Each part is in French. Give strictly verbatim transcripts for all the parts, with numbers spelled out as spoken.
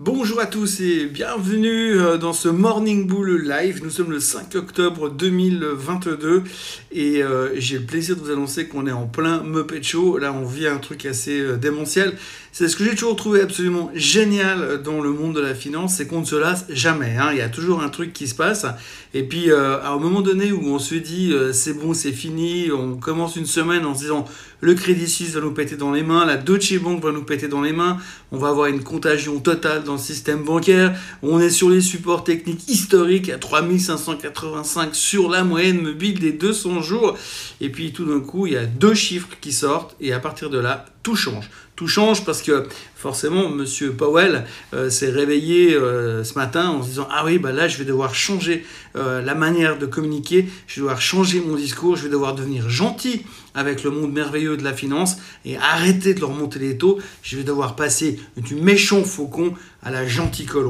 Bonjour à tous et bienvenue dans ce Morning Bull Live. Nous sommes le cinq octobre deux mille vingt-deux et euh, j'ai le plaisir de vous annoncer qu'on est en plein Muppet Show. Là, on vit un truc assez euh, démentiel. C'est ce que j'ai toujours trouvé absolument génial dans le monde de la finance, c'est qu'on ne se lasse jamais. Hein. Il y a toujours un truc qui se passe. Et puis, euh, à un moment donné où on se dit euh, c'est bon, c'est fini, on commence une semaine en se disant le Crédit Suisse va nous péter dans les mains, la Deutsche Bank va nous péter dans les mains, on va avoir une contagion totale dans le système bancaire, on est sur les supports techniques historiques à trois mille cinq cent quatre-vingt-cinq sur la moyenne mobile des deux cents jours. Et puis tout d'un coup, il y a deux chiffres qui sortent et à partir de là, tout change. Tout change parce que forcément, Monsieur Powell euh, s'est réveillé euh, ce matin en se disant « Ah oui, bah là, je vais devoir changer euh, la manière de communiquer, je vais devoir changer mon discours, je vais devoir devenir gentil avec le monde merveilleux de la finance et arrêter de leur monter les taux. Je vais devoir passer du méchant faucon à la gentille colombe. »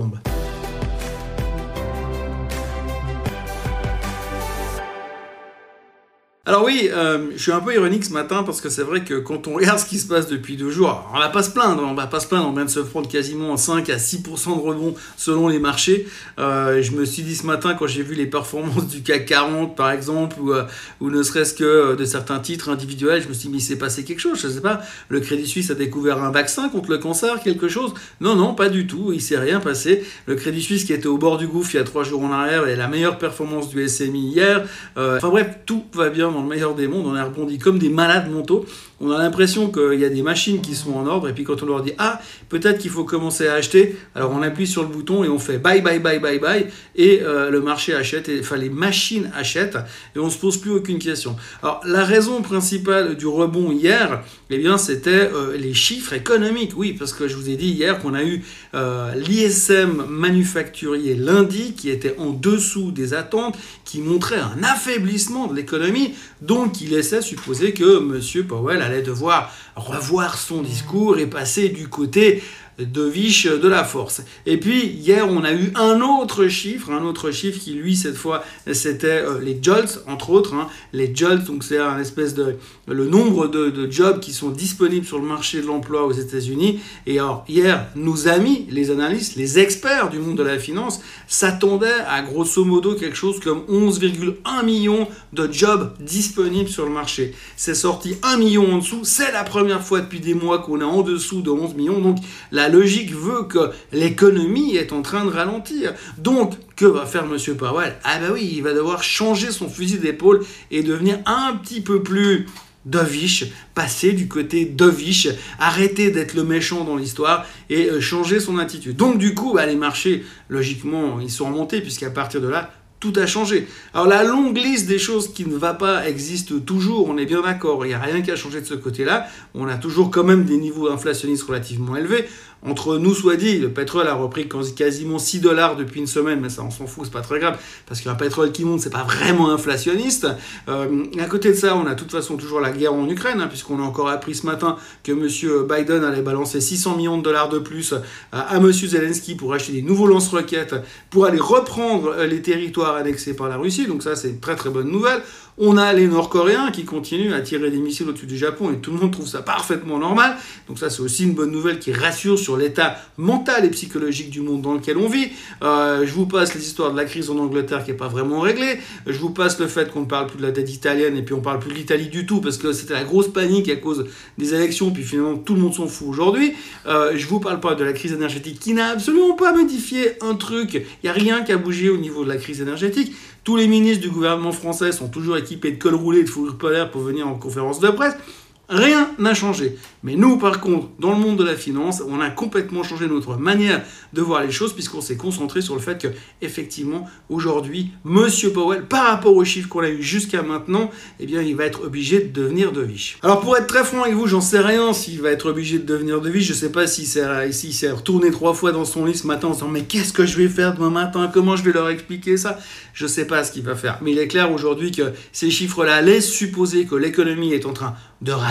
Alors oui, euh, je suis un peu ironique ce matin parce que c'est vrai que quand on regarde ce qui se passe depuis deux jours, alors on va pas se plaindre, on va pas se plaindre, on vient de se prendre quasiment cinq à six pour cent de rebond selon les marchés. Euh, je me suis dit ce matin quand j'ai vu les performances du C A C quarante par exemple ou, euh, ou ne serait-ce que de certains titres individuels, je me suis dit mais il s'est passé quelque chose, je sais pas, le Crédit Suisse a découvert un vaccin contre le cancer, quelque chose? Non, non, pas du tout, il s'est rien passé. Le Crédit Suisse qui était au bord du gouffre il y a trois jours en arrière et la meilleure performance du S M I hier. Euh, enfin bref, tout va bien dans le meilleur des mondes, on a rebondi comme des malades mentaux. On a l'impression qu'il y a des machines qui sont en ordre et puis quand on leur dit ah peut-être qu'il faut commencer à acheter, alors on appuie sur le bouton et on fait bye bye bye bye bye et euh, le marché achète, et, enfin les machines achètent et on se pose plus aucune question. Alors la raison principale du rebond hier, eh bien c'était euh, les chiffres économiques. Oui, parce que je vous ai dit hier qu'on a eu euh, l'I S M manufacturier lundi qui était en dessous des attentes, qui montrait un affaiblissement de l'économie, donc il laissait supposer que Monsieur Powell allait devoir revoir son discours et passer du côté dovish de la force. Et puis hier on a eu un autre chiffre, un autre chiffre qui lui cette fois c'était euh, les jolts entre autres, hein. Les jolts donc c'est un espèce de le nombre de, de jobs qui sont disponibles sur le marché de l'emploi aux États-Unis. Et alors hier nos amis, les analystes, les experts du monde de la finance s'attendaient à grosso modo quelque chose comme onze virgule un million de jobs disponibles sur le marché. C'est sorti un million en dessous, c'est la première fois depuis des mois qu'on est en dessous de onze millions, donc la logique veut que l'économie est en train de ralentir. Donc, que va faire Monsieur Powell? Ah ben oui, il va devoir changer son fusil d'épaule et devenir un petit peu plus dovish, passer du côté dovish, arrêter d'être le méchant dans l'histoire et changer son attitude. Donc du coup, bah, les marchés, logiquement, ils sont remontés puisqu'à partir de là, tout a changé. Alors la longue liste des choses qui ne va pas existe toujours, on est bien d'accord, il n'y a rien qu'à changer de ce côté-là. On a toujours quand même des niveaux inflationnistes relativement élevés. Entre nous soit dit, le pétrole a repris quasiment six dollars depuis une semaine, mais ça on s'en fout, c'est pas très grave, parce qu'un pétrole qui monte, c'est pas vraiment inflationniste. Euh, à côté de ça, on a de toute façon toujours la guerre en Ukraine, hein, puisqu'on a encore appris ce matin que Monsieur Biden allait balancer six cents millions de dollars de plus à, à Monsieur Zelensky pour acheter des nouveaux lance-roquettes, pour aller reprendre les territoires annexés par la Russie, donc ça c'est une très très bonne nouvelle. On a les Nord-Coréens qui continuent à tirer des missiles au-dessus du Japon et tout le monde trouve ça parfaitement normal. Donc ça, c'est aussi une bonne nouvelle qui rassure sur l'état mental et psychologique du monde dans lequel on vit. Euh, je vous passe les histoires de la crise en Angleterre qui n'est pas vraiment réglée. Je vous passe le fait qu'on ne parle plus de la dette italienne et puis on ne parle plus de l'Italie du tout parce que c'était la grosse panique à cause des élections puis finalement tout le monde s'en fout aujourd'hui. Euh, je vous parle pas de la crise énergétique qui n'a absolument pas modifié un truc. Il n'y a rien qui a bougé au niveau de la crise énergétique. Tous les ministres du gouvernement français sont toujours équipés de col roulé et de fourrure polaire pour venir en conférence de presse. Rien n'a changé. Mais nous, par contre, dans le monde de la finance, on a complètement changé notre manière de voir les choses puisqu'on s'est concentré sur le fait que, effectivement, aujourd'hui, Monsieur Powell, par rapport aux chiffres qu'on a eu jusqu'à maintenant, eh bien, il va être obligé de devenir dovish. Alors, pour être très franc avec vous, j'en sais rien s'il va être obligé de devenir dovish. Je sais pas s'il s'est, s'il s'est retourné trois fois dans son lit ce matin en se disant « Mais qu'est-ce que je vais faire demain matin? Comment je vais leur expliquer ça ?» Je sais pas ce qu'il va faire. Mais il est clair aujourd'hui que ces chiffres-là laissent supposer que l'économie est en train de ralentir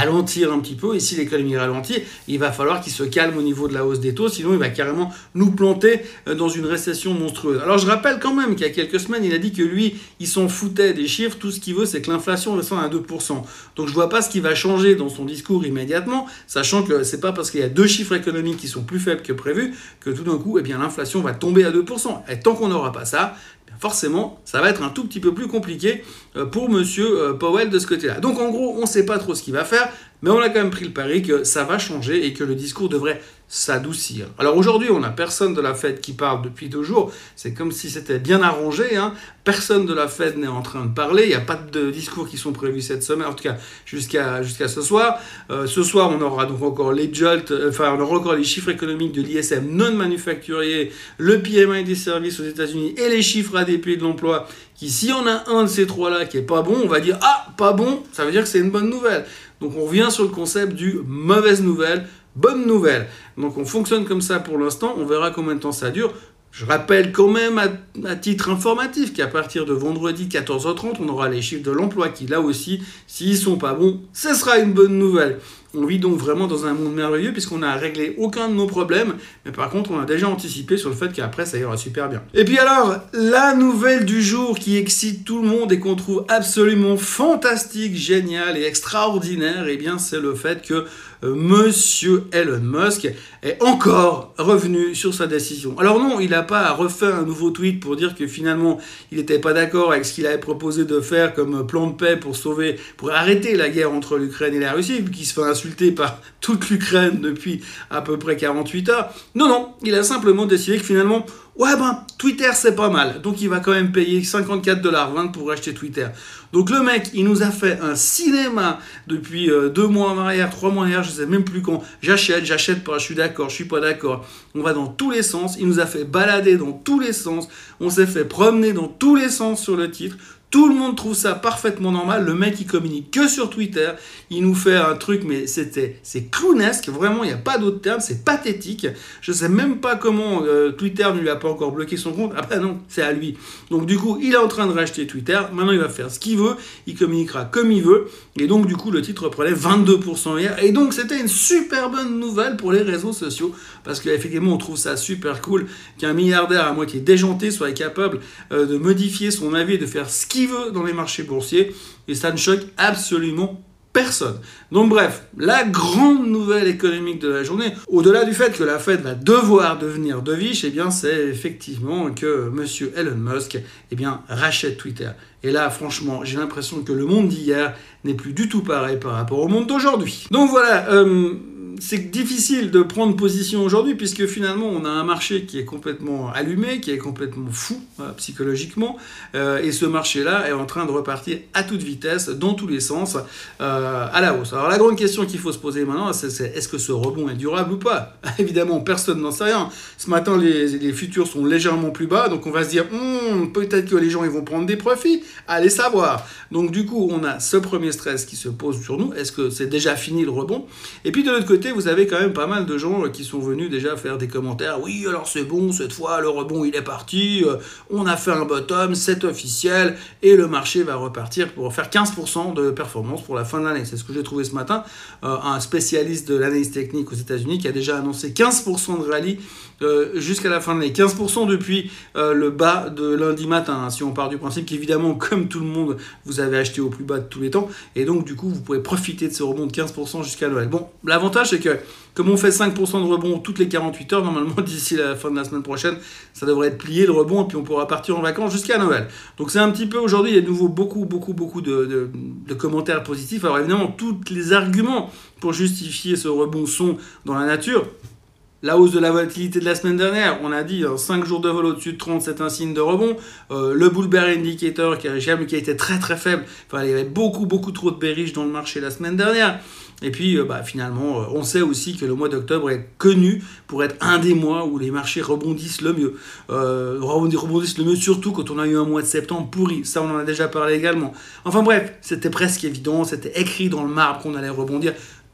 ralentir un petit peu. Et si l'économie ralentit, il va falloir qu'il se calme au niveau de la hausse des taux, sinon il va carrément nous planter dans une récession monstrueuse. Alors je rappelle quand même qu'il y a quelques semaines, il a dit que lui, il s'en foutait des chiffres, tout ce qu'il veut, c'est que l'inflation descende à deux pour cent. Donc je vois pas ce qui va changer dans son discours immédiatement, sachant que c'est pas parce qu'il y a deux chiffres économiques qui sont plus faibles que prévu que tout d'un coup, eh bien, l'inflation va tomber à deux pour cent. Et tant qu'on n'aura pas ça, forcément, ça va être un tout petit peu plus compliqué pour monsieur Powell de ce côté-là. Donc en gros, on ne sait pas trop ce qu'il va faire, mais on a quand même pris le pari que ça va changer et que le discours devrait s'adoucir. Alors aujourd'hui, on n'a personne de la Fed qui parle depuis deux jours. C'est comme si c'était bien arrangé, hein. Personne de la Fed n'est en train de parler. Il n'y a pas de discours qui sont prévus cette semaine, en tout cas jusqu'à jusqu'à ce soir. Euh, ce soir, on aura donc encore les jolts, euh, enfin on aura encore les chiffres économiques de l'I S M non manufacturier, le P M I des services aux États-Unis et les chiffres A D P de l'emploi. Qui, s'il y en a un de ces trois-là qui est pas bon, on va dire ah pas bon, ça veut dire que c'est une bonne nouvelle. Donc on revient sur le concept du mauvaise nouvelle, bonne nouvelle. Donc on fonctionne comme ça pour l'instant, on verra combien de temps ça dure. Je rappelle quand même à, à titre informatif qu'à partir de vendredi quatorze heures trente, on aura les chiffres de l'emploi qui, là aussi, s'ils sont pas bons, ce sera une bonne nouvelle. On vit donc vraiment dans un monde merveilleux puisqu'on n'a réglé aucun de nos problèmes, mais par contre, on a déjà anticipé sur le fait qu'après, ça ira super bien. Et puis alors, la nouvelle du jour qui excite tout le monde et qu'on trouve absolument fantastique, génial et extraordinaire, eh bien, c'est le fait que euh, monsieur Elon Musk est encore revenu sur sa décision. Alors non, il n'a pas refait un nouveau tweet pour dire que finalement, il n'était pas d'accord avec ce qu'il avait proposé de faire comme plan de paix pour sauver, pour arrêter la guerre entre l'Ukraine et la Russie, qui se fait insulté par toute l'Ukraine depuis à peu près quarante-huit heures. Non, non, il a simplement décidé que finalement, ouais ben, Twitter c'est pas mal. Donc il va quand même payer cinquante-quatre dollars vingt pour acheter Twitter. Donc le mec, il nous a fait un cinéma depuis euh, deux mois en arrière, trois mois en arrière, je sais même plus quand. J'achète, j'achète pas, je suis d'accord, je suis pas d'accord. On va dans tous les sens. Il nous a fait balader dans tous les sens. On s'est fait promener dans tous les sens sur le titre. Tout le monde trouve ça parfaitement normal. Le mec, il communique que sur Twitter. Il nous fait un truc, mais c'était, c'est clownesque. Vraiment, il n'y a pas d'autre terme. C'est pathétique. Je sais même pas comment euh, Twitter ne lui a pas encore bloqué son compte. Ah ben non, c'est à lui. Donc du coup, il est en train de racheter Twitter. Maintenant, il va faire ce qu'il veut. Il communiquera comme il veut. Et donc, du coup, le titre prenait vingt-deux pour cent hier. Et donc, c'était une super bonne nouvelle pour les réseaux sociaux. Parce qu'effectivement, on trouve ça super cool qu'un milliardaire à moitié déjanté soit capable euh, de modifier son avis et de faire ce qu'il veut dans les marchés boursiers, et ça ne choque absolument personne. Donc bref, la grande nouvelle économique de la journée, au-delà du fait que la Fed va devoir devenir dovish, eh bien c'est effectivement que monsieur Elon Musk eh bien, rachète Twitter. Et là, franchement, j'ai l'impression que le monde d'hier n'est plus du tout pareil par rapport au monde d'aujourd'hui. Donc voilà, euh, c'est difficile de prendre position aujourd'hui puisque finalement on a un marché qui est complètement allumé, qui est complètement fou euh, psychologiquement, euh, et ce marché-là est en train de repartir à toute vitesse, dans tous les sens, euh, à la hausse. Alors la grande question qu'il faut se poser maintenant, c'est, c'est est-ce que ce rebond est durable ou pas? Évidemment, personne n'en sait rien. Ce matin, les, les futurs sont légèrement plus bas, donc on va se dire hm, peut-être que les gens ils vont prendre des profits, allez savoir. Donc du coup, on a ce premier stress qui se pose sur nous. Est-ce que c'est déjà fini le rebond? Et puis de l'autre côté, vous avez quand même pas mal de gens qui sont venus déjà faire des commentaires. Oui, alors c'est bon, cette fois, le rebond, il est parti. Euh, on a fait un bottom, c'est officiel. Et le marché va repartir pour faire quinze pour cent de performance pour la fin de l'année. C'est ce que j'ai trouvé ce matin. Euh, un spécialiste de l'analyse technique aux États-Unis qui a déjà annoncé quinze pour cent de rallye euh, jusqu'à la fin de l'année. quinze pour cent depuis euh, le bas de lundi matin. Hein, si on part du principe qu'évidemment, comme tout le monde, vous avez acheté au plus bas de tous les temps. Et donc, du coup, vous pouvez profiter de ce rebond de quinze pour cent jusqu'à Noël. Bon, l'avantage, c'est que comme on fait cinq pour cent de rebond toutes les quarante-huit heures, normalement d'ici la fin de la semaine prochaine, ça devrait être plié le rebond et puis on pourra partir en vacances jusqu'à Noël. Donc c'est un petit peu aujourd'hui, il y a de nouveau beaucoup, beaucoup, beaucoup de, de, de commentaires positifs. Alors évidemment, tous les arguments pour justifier ce rebond sont dans la nature. La hausse de la volatilité de la semaine dernière, on a dit hein, cinq jours de vol au-dessus de trente, c'est un signe de rebond. Euh, le bull bear indicator qui a, qui a été très très faible, enfin, il y avait beaucoup beaucoup trop de bearish dans le marché la semaine dernière. Et puis, euh, bah, finalement, euh, on sait aussi que le mois d'octobre est connu pour être un des mois où les marchés rebondissent le mieux. Euh, rebondissent le mieux, surtout quand on a eu un mois de septembre pourri. Ça, on en a déjà parlé également. Enfin bref, c'était presque évident, c'était écrit dans le marbre qu'on allait rebondir.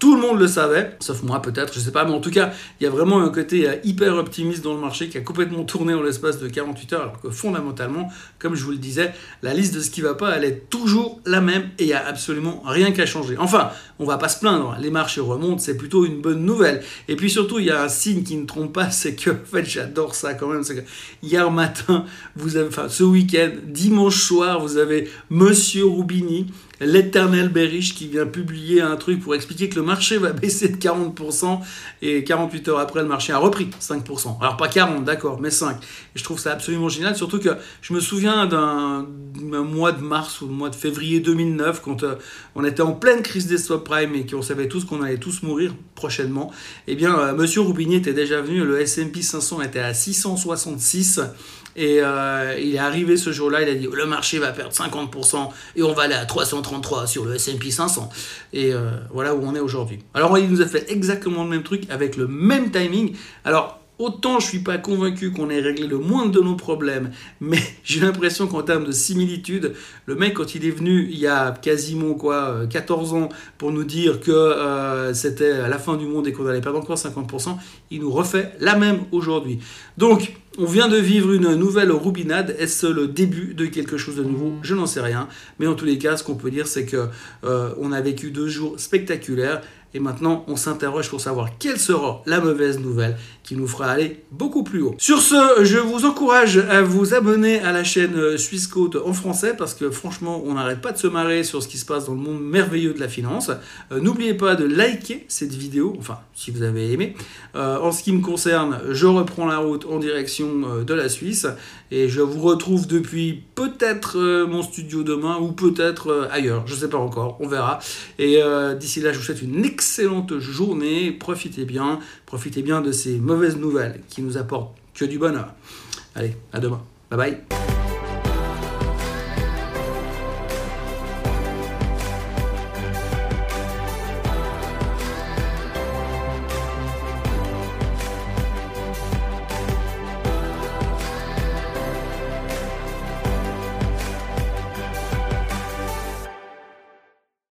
Tout le monde le savait, sauf moi peut-être, je sais pas, mais en tout cas, il y a vraiment un côté euh, hyper optimiste dans le marché qui a complètement tourné en l'espace de quarante-huit heures, alors que fondamentalement, comme je vous le disais, la liste de ce qui va pas, elle est toujours la même et il y a absolument rien qu'à changer. Enfin, on va pas se plaindre, les marchés remontent, c'est plutôt une bonne nouvelle. Et puis surtout, il y a un signe qui ne trompe pas, c'est que, en fait, j'adore ça quand même, c'est que hier matin, vous avez, enfin, ce week-end, dimanche soir, vous avez Monsieur Roubini, l'éternel bearish, qui vient publier un truc pour expliquer que le marché va baisser de quarante pour cent et quarante-huit heures après, le marché a repris cinq pour cent. Alors pas quarante, d'accord, mais cinq. Et je trouve ça absolument génial, surtout que je me souviens d'un, d'un mois de mars ou le mois de février deux mille neuf, quand euh, on était en pleine crise des subprimes et qu'on savait tous qu'on allait tous mourir prochainement. Eh bien, euh, Monsieur Roubini était déjà venu, le S and P cinq cents était à six cent soixante-six. Et euh, il est arrivé ce jour-là, il a dit le marché va perdre cinquante pour cent et on va aller à trois cent trente-trois sur le S and P cinq cents. Et euh, voilà où on est aujourd'hui. Alors il nous a fait exactement le même truc avec le même timing. Alors autant je suis pas convaincu qu'on ait réglé le moindre de nos problèmes, mais j'ai l'impression qu'en termes de similitude, le mec quand il est venu il y a quasiment quoi, quatorze ans pour nous dire que euh, c'était à la fin du monde et qu'on allait perdre encore cinquante pour cent, il nous refait la même aujourd'hui. Donc on vient de vivre une nouvelle roubinade. Est-ce le début de quelque chose de nouveau? Je n'en sais rien. Mais en tous les cas, ce qu'on peut dire, c'est que euh, on a vécu deux jours spectaculaires. Et maintenant, on s'interroge pour savoir quelle sera la mauvaise nouvelle qui nous fera aller beaucoup plus haut. Sur ce, je vous encourage à vous abonner à la chaîne Swissquote en français parce que franchement, on n'arrête pas de se marrer sur ce qui se passe dans le monde merveilleux de la finance. Euh, n'oubliez pas de liker cette vidéo, enfin, si vous avez aimé. Euh, en ce qui me concerne, je reprends la route en direction euh, de la Suisse et je vous retrouve depuis peut-être euh, mon studio demain ou peut-être euh, ailleurs. Je ne sais pas encore, on verra. Et euh, d'ici là, je vous souhaite une excellente journée. Profitez bien, profitez bien de ces mauvaises nouvelles qui nous apportent que du bonheur. Allez, à demain. Bye bye.